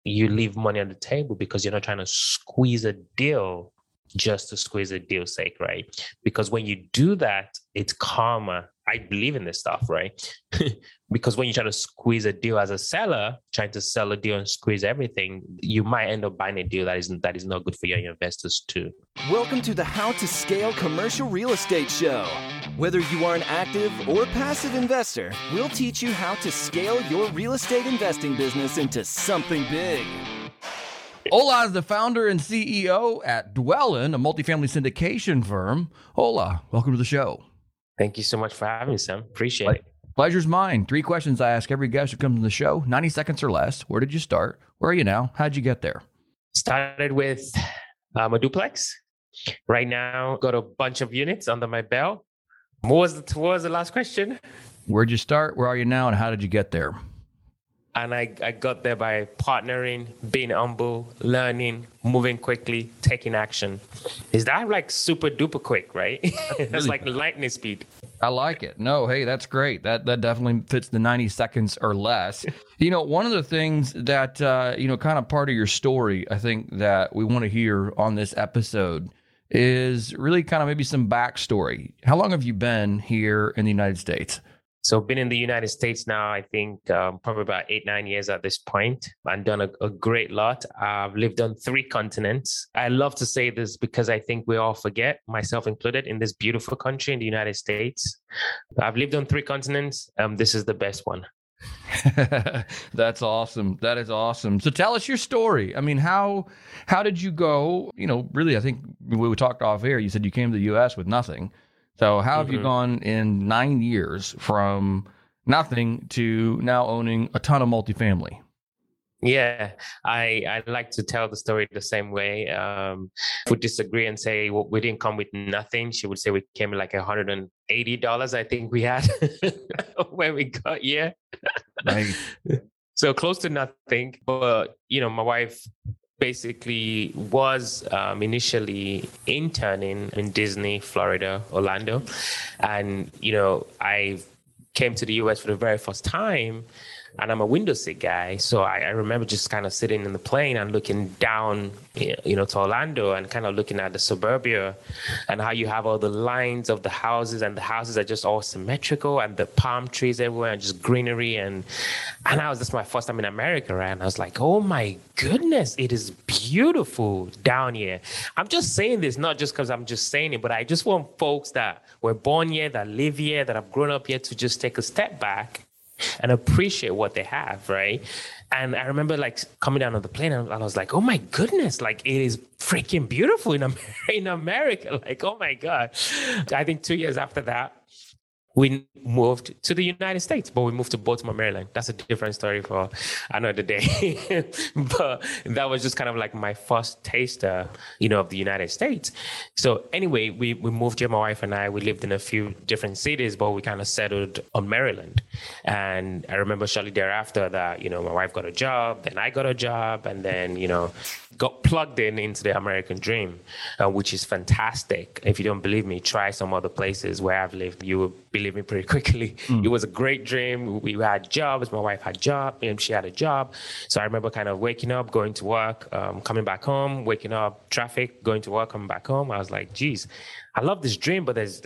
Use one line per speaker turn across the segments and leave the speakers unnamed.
you leave money on the table because you're not trying to squeeze a deal just to squeeze a deal's sake, right? Because when you do that, it's karma. I believe in this stuff, right? Because when you try to squeeze a deal as a seller, trying to sell a deal and squeeze everything, you might end up buying a deal that is not good for you and your investors too.
Welcome to the How to Scale Commercial Real Estate Show. Whether you are an active or passive investor, we'll teach you how to scale your real estate investing business into something big.
Ola is the founder and CEO at Dwellin, a multifamily syndication firm. Ola, welcome to the show.
Thank you so much for having me, Sam. Appreciate it.
Pleasure's mine. 3 questions I ask every guest who comes to the show. 90 seconds or less. Where did you start? Where are you now? How'd you get there?
Started with a duplex. Right now, got a bunch of units under my belt. What was the last question?
Where'd you start? Where are you now? And how did you get there?
And I got there by partnering, being humble, learning, moving quickly, taking action. Is that like super duper quick, right? That's like lightning speed.
I like it. No, hey, that's great. That definitely fits the 90 seconds or less. One of the things that, kind of part of your story, I think that we want to hear on this episode is really kind of maybe some backstory. How long have you been here in the United States?
So been in the United States now, I think probably about 8-9 years at this point, and done a great lot. I've lived on 3 continents. I love to say this because I think we all forget, myself included, in this beautiful country in the United States. I've lived on 3 continents. This is the best one.
That's awesome. That is awesome. So tell us your story. I mean, how did you go? Really, I think we talked off air. You said you came to the U.S. with nothing. So how have you gone in 9 years from nothing to now owning a ton of multifamily?
Yeah, I like to tell the story the same way. Would disagree and say, well, we didn't come with nothing. She would say we came with like $180, I think we had when we got here.
Nice.
So close to nothing. But, my wife basically was initially interning in Disney, Florida, Orlando. And, I came to the US for the very first time, and I'm a window seat guy. So I remember just kind of sitting in the plane and looking down, to Orlando and kind of looking at the suburbia and how you have all the lines of the houses, and the houses are just all symmetrical, and the palm trees everywhere and just greenery. And that's my first time in America, right? And I was like, oh my goodness, it is beautiful down here. I'm just saying this, not just because I'm just saying it, but I just want folks that were born here, that live here, that have grown up here to just take a step back and appreciate what they have, right? And I remember coming down on the plane, and I was like, oh my goodness, it is freaking beautiful in America. Like, oh my God. I think 2 years after that, we moved to the United States, but we moved to Baltimore, Maryland. That's a different story for another day. But that was just kind of like my first taster, of the United States. So anyway, we moved here, my wife and I. We lived in a few different cities, but we kind of settled on Maryland. And I remember shortly thereafter that, my wife got a job, then I got a job, and then, got plugged into the American dream, which is fantastic. If you don't believe me, try some other places where I've lived. You will believe me pretty quickly. It was a great dream. We had jobs. My wife had a job, and she had a job. So I remember kind of waking up, going to work, coming back home, waking up, traffic, going to work, coming back home. I was like, geez, I love this dream, but there's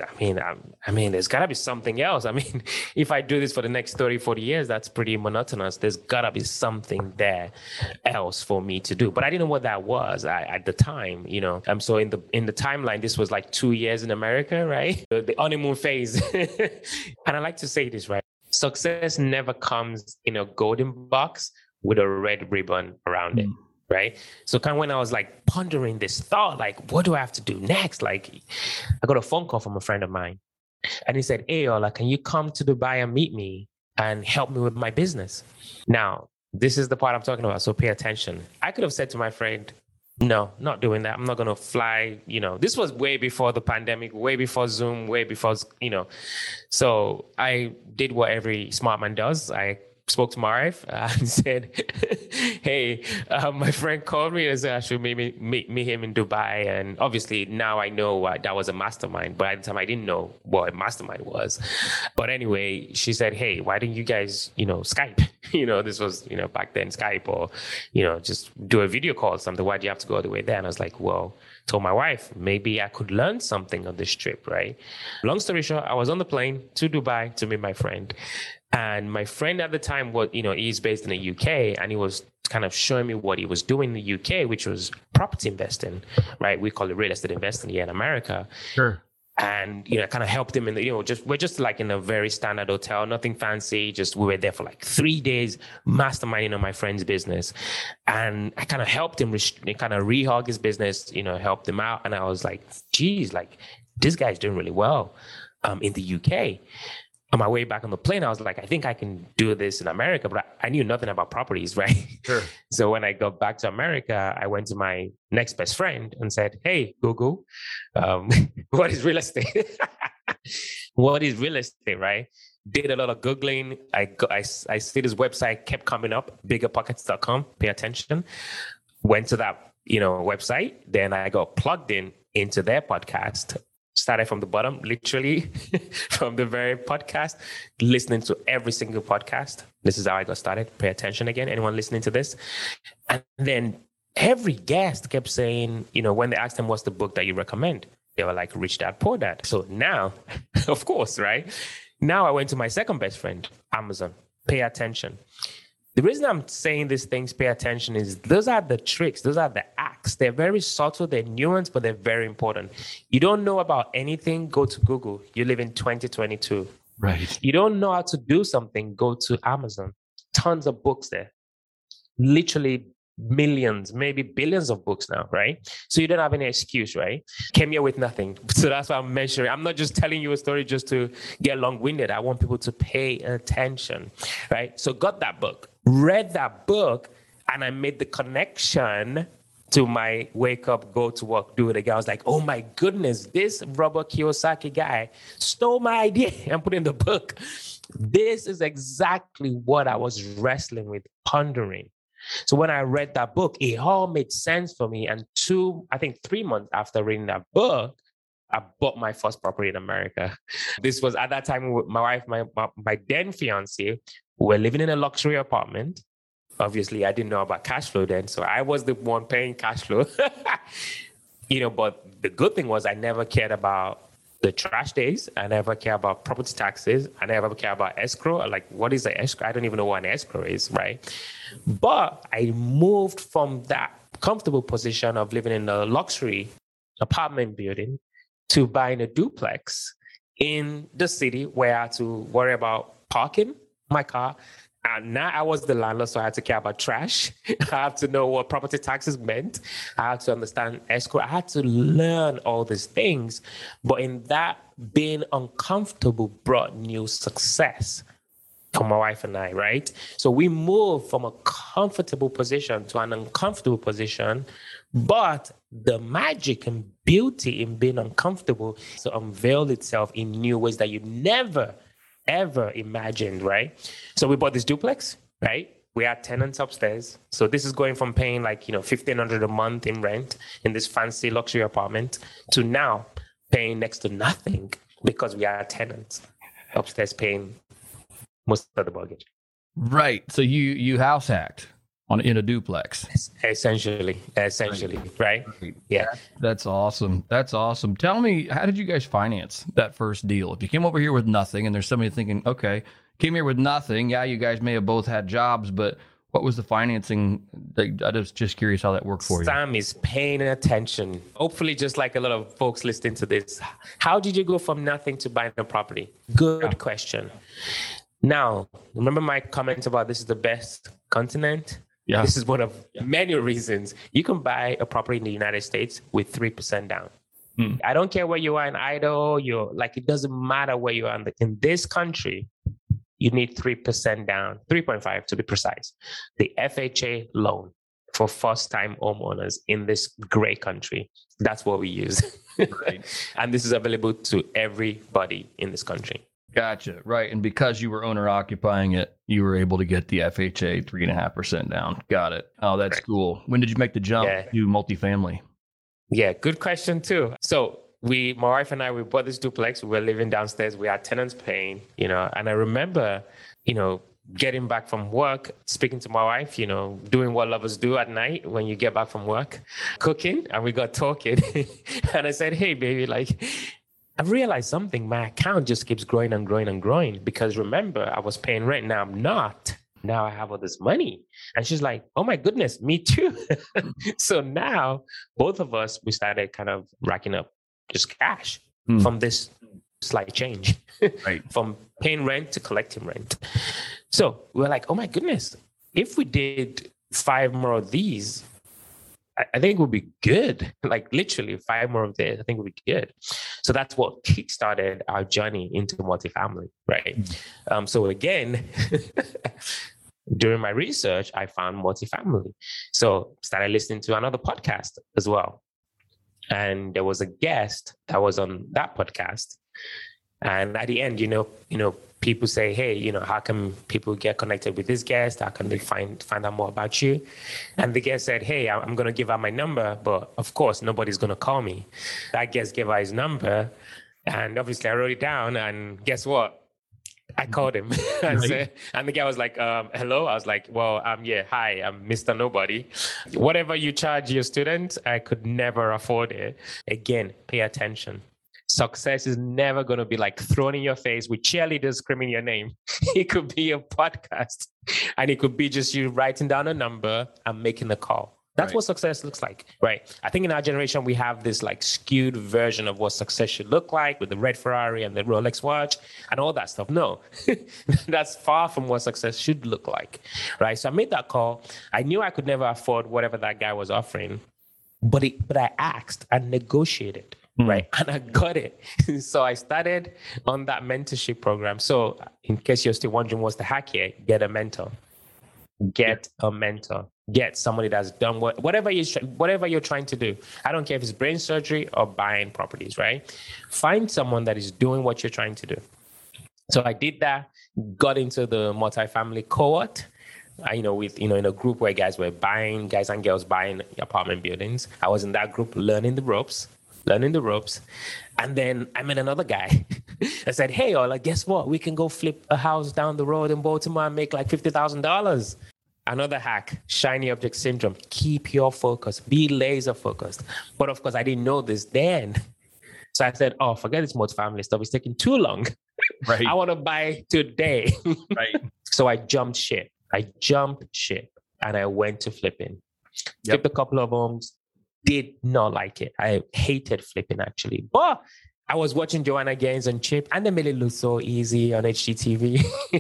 got to be something else. I mean, if I do this for the next 30, 40 years, that's pretty monotonous. There's got to be something there else for me to do. But I didn't know what that was at the time, So in the timeline, this was like 2 years in America, right? The honeymoon phase. And I like to say this, right? Success never comes in a golden box with a red ribbon around it. Right. So kind of when I was pondering this thought, what do I have to do next? I got a phone call from a friend of mine, and he said, hey, Ola, can you come to Dubai and meet me and help me with my business? Now, this is the part I'm talking about. So pay attention. I could have said to my friend, no, not doing that. I'm not going to fly. This was way before the pandemic, way before Zoom, way before, So I did what every smart man does. I spoke to my wife and said, hey, my friend called me and said I should maybe meet him in Dubai. And obviously now I know that was a mastermind, but at the time I didn't know what a mastermind was. But anyway, she said, hey, why don't you guys, Skype? This was, back then Skype, or, just do a video call or something. Why do you have to go all the way there? And I was like, well, told my wife, maybe I could learn something on this trip, right? Long story short, I was on the plane to Dubai to meet my friend. And my friend at the time was, he's based in the UK, and he was kind of showing me what he was doing in the UK, which was property investing, right? We call it real estate investing here in America.
Sure.
And, kind of helped him in the, we're just like in a very standard hotel, nothing fancy. We were there for like 3 days, masterminding on my friend's business. And I kind of helped him kind of rehog his business, helped him out. And I was like, geez, like this guy's doing really well in the UK. On my way back on the plane, I was like, I think I can do this in America, but I knew nothing about properties, right?
Sure.
So when I got back to America, I went to my next best friend and said, hey, Google, what is real estate? What is real estate, right? Did a lot of Googling. I see this website kept coming up, biggerpockets.com, pay attention. Went to that, website. Then I got plugged into their podcast. Started from the bottom, literally from the very podcast, listening to every single podcast. This is how I got started. Pay attention again. Anyone listening to this? And then every guest kept saying, when they asked them, what's the book that you recommend? They were like, Rich Dad, Poor Dad. So now, of course, right? Now I went to my second best friend, Amazon. Pay attention. The reason I'm saying these things, pay attention, is those are the tricks. Those are the acts. They're very subtle. They're nuanced, but they're very important. You don't know about anything, go to Google. You live in 2022.
Right.
You don't know how to do something, go to Amazon. Tons of books there. Literally millions, maybe billions of books now, right? So you don't have any excuse, right? Came here with nothing. So that's why I'm mentioning. I'm not just telling you a story just to get long-winded. I want people to pay attention, right? So got that book, read that book, and I made the connection to my wake up, go to work, do it again. I was like, oh my goodness, this Robert Kiyosaki guy stole my idea and put in the book. This is exactly what I was wrestling with, pondering. So when I read that book, it all made sense for me. And 3 months after reading that book, I bought my first property in America. This was at that time with my wife, my then fiance. We were living in a luxury apartment. Obviously, I didn't know about cash flow then. So I was the one paying cash flow. But the good thing was I never cared about the trash days. I never cared about property taxes. I never cared about escrow. Like, what is an escrow? I don't even know what an escrow is, right? But I moved from that comfortable position of living in a luxury apartment building to buying a duplex in the city where I had to worry about parking my car. And now I was the landlord, so I had to care about trash. I had to know what property taxes meant. I had to understand escrow. I had to learn all these things. But in that, being uncomfortable brought new success for my wife and I, right? So we moved from a comfortable position to an uncomfortable position. But the magic and beauty in being uncomfortable unveiled itself in new ways that you never ever imagined, right? So we bought this duplex, right? We had tenants upstairs. So this is going from paying $1,500 a month in rent in this fancy luxury apartment to now paying next to nothing because we had tenants upstairs paying most of the mortgage.
Right. So you house hacked in a duplex.
Essentially, right? Yeah.
That's awesome. Tell me, how did you guys finance that first deal? If you came over here with nothing and there's somebody thinking, okay, came here with nothing. Yeah, you guys may have both had jobs, but what was the financing? I was just curious how that worked for you.
Sam is paying attention. Hopefully, just like a lot of folks listening to this, how did you go from nothing to buying a property? Good question. Now, remember my comment about this is the best continent? Yeah. This is one of many reasons. You can buy a property in the United States with 3% down. I don't care where you are in Idaho. It doesn't matter where you are in this country. You need 3% down, 3.5 to be precise. The FHA loan for first-time homeowners in this great country. That's what we use. Right. And this is available to everybody in this country.
Gotcha. Right. And because you were owner occupying it, you were able to get the FHA 3.5% down. Got it. Oh, that's cool. When did you make the jump to multifamily?
Yeah, good question too. So my wife and I, we bought this duplex. We were living downstairs. We had tenants paying, and I remember, getting back from work, speaking to my wife, doing what lovers do at night when you get back from work, cooking, and we got talking. And I said, hey, baby, I've realized something. My account just keeps growing and growing and growing because remember, I was paying rent. Now I'm not. Now I have all this money. And she's like, oh my goodness, me too. So now both of us, we started kind of racking up just cash from this slight change, right? From paying rent to collecting rent. So we're like, oh my goodness, if we did 5 more of these, I think it would be good. Like literally 5 more of this, I think it would be good. So that's what kickstarted our journey into multifamily, right? So again, during my research, I found multifamily. So started listening to another podcast as well. And there was a guest that was on that podcast. And at the end, people say, hey, how can people get connected with this guest? How can they find out more about you? And the guest said, hey, I'm going to give out my number, but of course, nobody's going to call me. That guest gave out his number. And obviously I wrote it down, and guess what? I called him. And the guy was like, hello. I was like, well, hi, I'm Mr. Nobody. Whatever you charge your students, I could never afford it. Again, pay attention. Success is never going to be like thrown in your face with cheerleaders screaming your name. It could be a podcast, and it could be just you writing down a number and making a call. That's what success looks like, right? I think in our generation, we have this like skewed version of what success should look like with the red Ferrari and the Rolex watch and all that stuff. No, that's far from what success should look like, right? So I made that call. I knew I could never afford whatever that guy was offering, but I asked and negotiated. Right. And I got it. So I started on that mentorship program. So in case you're still wondering what's the hack here, get a mentor. Get a mentor. Get somebody that's done whatever you're trying to do. I don't care if it's brain surgery or buying properties, right? Find someone that is doing what you're trying to do. So I did that, got into the multifamily cohort. In a group where guys and girls buying apartment buildings. I was in that group learning the ropes. And then I met another guy. I said, hey, Ola, guess what? We can go flip a house down the road in Baltimore and make like $50,000. Another hack, shiny object syndrome. Keep your focus. Be laser focused. But of course, I didn't know this then. So I said, oh, forget this multifamily stuff. It's taking too long. Right. I want to buy today. Right. So I jumped ship. And I went to flipping. Flipped a couple of homes. Did not like it. I hated flipping actually. But I was watching Joanna Gaines and Chip, and they made it look so easy on HGTV.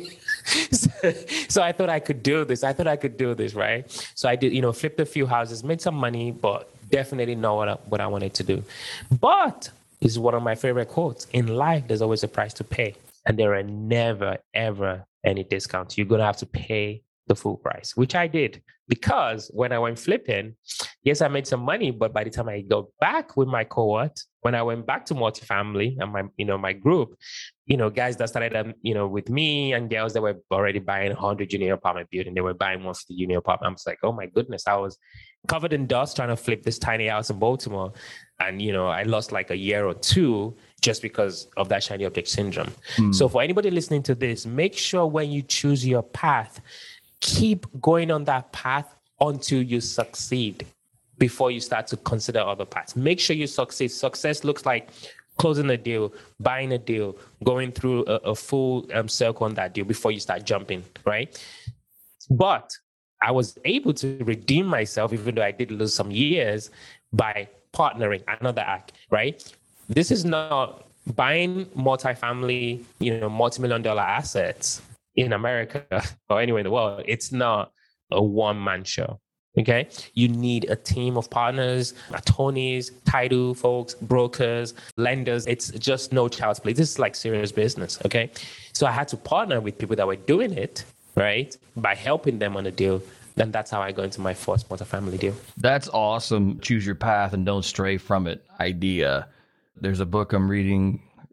So I thought I could do this. Right? So I did, flipped a few houses, made some money, but definitely not what I wanted to do. But this is one of my favorite quotes. In life, there's always a price to pay. And there are never, ever any discounts. You're going to have to pay the full price, which I did. Because when I went flipping, yes, I made some money, but by the time I got back with my cohort, when I went back to multifamily and my group, guys that started, with me and girls that were already buying 100 unit apartment building, they were buying 150 unit apartment. I was like, oh my goodness, I was covered in dust trying to flip this tiny house in Baltimore. And, I lost like a year or two just because of that shiny object syndrome. So for anybody listening to this, make sure when you choose your path, keep going on that path until you succeed before you start to consider other paths. Make sure you succeed. Success looks like closing a deal, buying a deal, going through a full circle on that deal before you start jumping, right? But I was able to redeem myself, even though I did lose some years, by partnering. Another act, right? This is not buying multifamily, multi-million-dollar assets in America or anywhere in the world. It's not a one-man show. Okay, you need a team of partners, attorneys, title folks, brokers, lenders. It's just no child's play. This is like serious business. Okay, so I had to partner with people that were doing it, right, by helping them on a deal. Then that's how I got into my first multifamily deal.
That's awesome. Choose your path and don't stray from it idea. There's a book I'm reading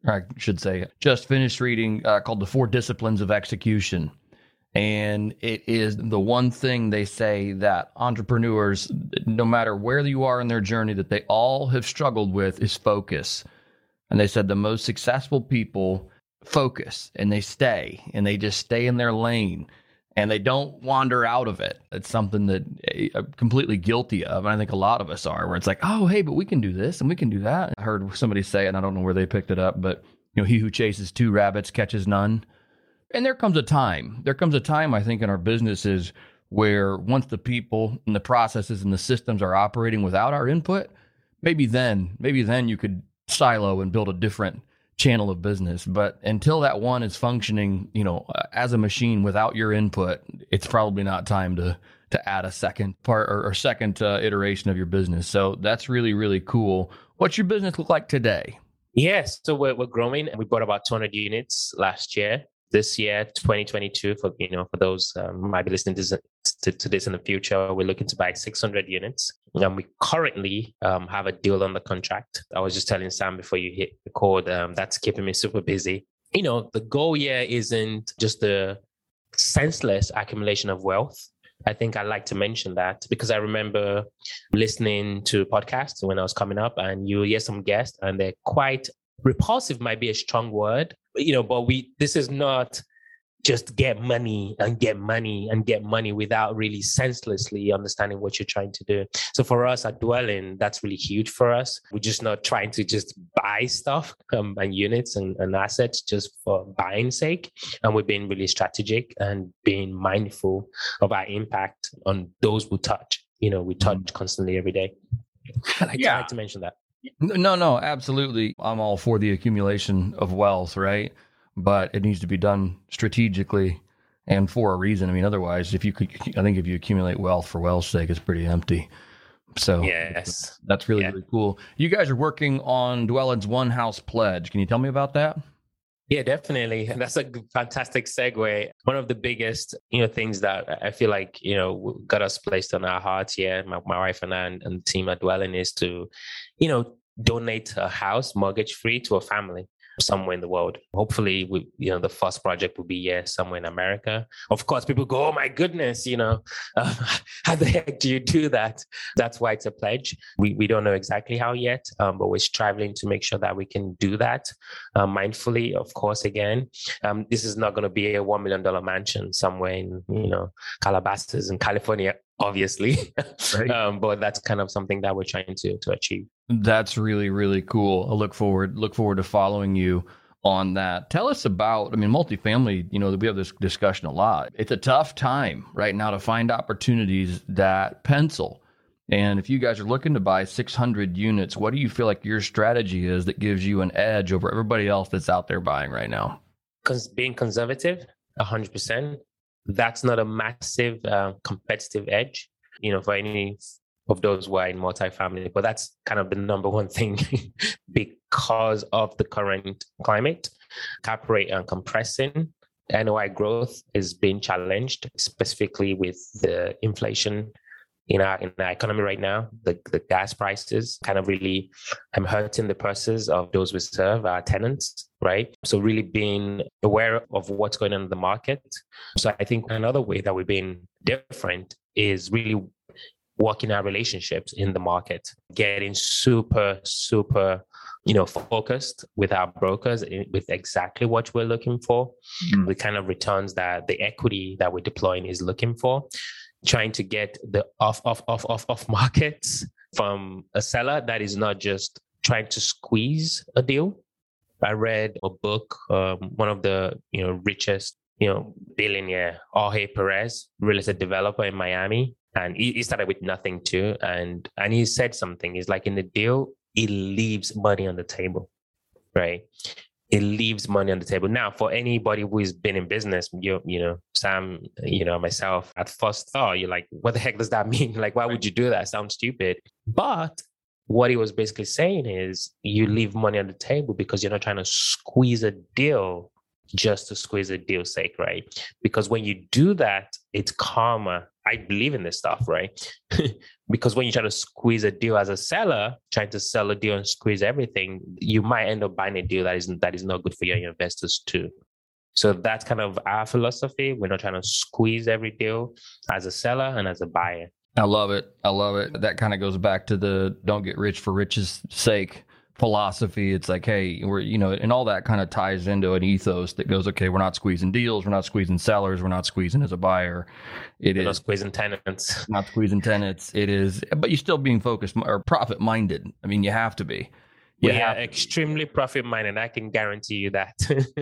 I should say, just finished reading called The Four Disciplines of Execution. And it is the one thing they say that entrepreneurs, no matter where you are in their journey, that they all have struggled with is focus. And they said the most successful people focus and they just stay in their lane and they don't wander out of it. It's something that I'm completely guilty of. And I think a lot of us are, where it's like, oh, hey, but we can do this and we can do that. I heard somebody say, and I don't know where they picked it up, but he who chases two rabbits catches none. And there comes a time, I think, in our businesses where once the people and the processes and the systems are operating without our input, maybe then you could silo and build a different channel of business. But until that one is functioning, as a machine without your input, it's probably not time to add a second part or second iteration of your business. So that's really, really cool. What's your business look like today?
Yes, so we're growing. We bought about 200 units last year. This year, 2022, for those who might be listening to this in the future, we're looking to buy 600 units. And we currently have a deal on the contract. I was just telling Sam before you hit record, that's keeping me super busy. The goal here isn't just the senseless accumulation of wealth. I think I like to mention that because I remember listening to podcasts when I was coming up, and you hear some guests and they're quite repulsive, might be a strong word, but this is not just get money without really senselessly understanding what you're trying to do. So for us at Dwellynn, that's really huge for us. We're just not trying to just buy stuff and units and assets just for buying sake. And we're being really strategic and being mindful of our impact on those we touch. We touch constantly every day. I like to mention that.
No, absolutely. I'm all for the accumulation of wealth, right? But it needs to be done strategically and for a reason. I mean, otherwise, if you accumulate wealth for wealth's sake, it's pretty empty. So
yes,
that's really, really cool. You guys are working on Dwellynn's One House Pledge. Can you tell me about that?
Yeah, definitely. And that's a fantastic segue. One of the biggest, things that I feel like, got us placed on our hearts here, my wife and I and the team at Dwellynn, is to, donate a house mortgage free to a family somewhere in the world. Hopefully, the first project will be somewhere in America. Of course, people go, oh my goodness, how the heck do you do that? That's why it's a pledge. We don't know exactly how yet, but we're striving to make sure that we can do that mindfully. Of course, again, this is not going to be a $1 million mansion somewhere in Calabasas in California, obviously, right. But that's kind of something that we're trying to achieve.
That's really, really cool. I look forward to following you on that. Tell us about, multifamily, we have this discussion a lot. It's a tough time right now to find opportunities that pencil. And if you guys are looking to buy 600 units, what do you feel like your strategy is that gives you an edge over everybody else that's out there buying right now?
Because being conservative, 100%, that's not a massive competitive edge, for any of those who are in multifamily, but that's kind of the number one thing because of the current climate. Cap rate and compressing. NOI growth is being challenged, specifically with the inflation in our economy right now. The gas prices kind of really hurting the purses of those we serve, our tenants, right? So really being aware of what's going on in the market. So I think another way that we've been different is really working our relationships in the market, getting super, focused with our brokers with exactly what we're looking for, the kind of returns that the equity that we're deploying is looking for, trying to get the off markets from a seller that is not just trying to squeeze a deal. I read a book, one of the richest billionaire, Jorge Perez, real estate developer in Miami. And he started with nothing too. And he said something. He's like, in the deal, it leaves money on the table, right? It leaves money on the table. Now, for anybody who's been in business, Sam, myself, at first thought, you're like, what the heck does that mean? Like, why would you do that? Sounds stupid. But what he was basically saying is you leave money on the table because you're not trying to squeeze a deal just to squeeze a deal's sake, right? Because when you do that, it's karma I believe in this stuff, right? Because when you try to squeeze a deal as a seller, trying to sell a deal and squeeze everything, you might end up buying a deal that is not good for you and your investors too. So that's kind of our philosophy. We're not trying to squeeze every deal as a seller and as a buyer.
I love it. I love it. That kind of goes back to the don't get rich for riches sake philosophy. It's like, hey, we're, and all that kind of ties into an ethos that goes, okay, we're not squeezing deals. We're not squeezing sellers. We're not squeezing as a buyer.
We're not squeezing tenants.
Not squeezing tenants. It is, but you're still being focused or profit minded. I mean, you have to be.
Yeah, extremely profit minded. I can guarantee you that.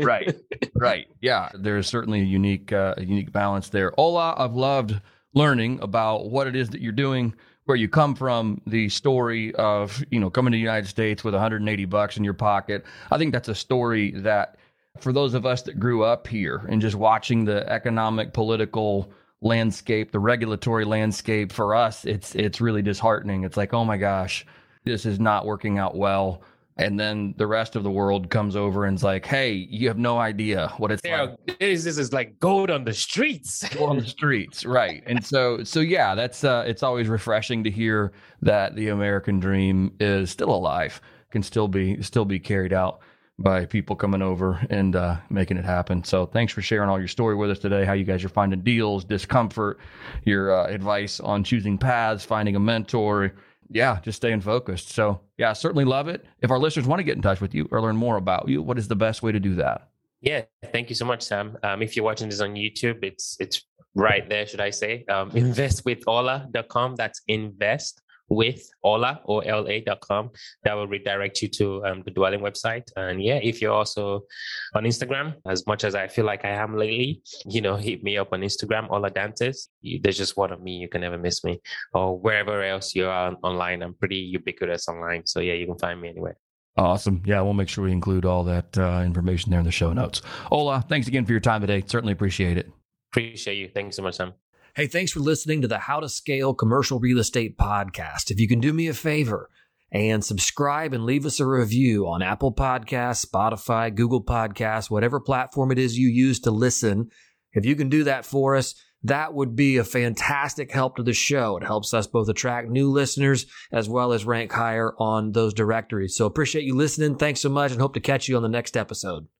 Right. Yeah, there's certainly a unique balance there. Ola, I've loved learning about what it is that you're doing, where you come from, the story of, coming to the United States with $180 in your pocket. I think that's a story that for those of us that grew up here and just watching the economic, political landscape, the regulatory landscape, for us, it's really disheartening. It's like, oh my gosh, this is not working out well. And then the rest of the world comes over and is like, hey, you have no idea what it's like.
This is like gold on the streets.
Gold on the streets, right. And so yeah, that's it's always refreshing to hear that the American dream is still alive, can still be carried out by people coming over and making it happen. So thanks for sharing all your story with us today, how you guys are finding deals, discomfort, your advice on choosing paths, finding a mentor. Yeah, just staying focused. So yeah, certainly love it. If our listeners want to get in touch with you or learn more about you, what is the best way to do that?
Yeah, thank you so much, Sam. If you're watching this on YouTube, it's right there, should I say. Investwithola.com. That's invest with Ola, OLA.com. That will redirect you to the Dwelling website. And yeah, if you're also on Instagram, as much as I feel like I am lately, hit me up on Instagram, Ola Dantes. There's just one of me. You can never miss me. Or wherever else you are online. I'm pretty ubiquitous online. So yeah, you can find me anywhere.
Awesome. Yeah, we'll make sure we include all that information there in the show notes. Ola, thanks again for your time today. Certainly appreciate it.
Appreciate you. Thank you so much, Sam.
Hey, thanks for listening to the How to Scale Commercial Real Estate podcast. If you can do me a favor and subscribe and leave us a review on Apple Podcasts, Spotify, Google Podcasts, whatever platform it is you use to listen, if you can do that for us, that would be a fantastic help to the show. It helps us both attract new listeners as well as rank higher on those directories. So appreciate you listening. Thanks so much and hope to catch you on the next episode.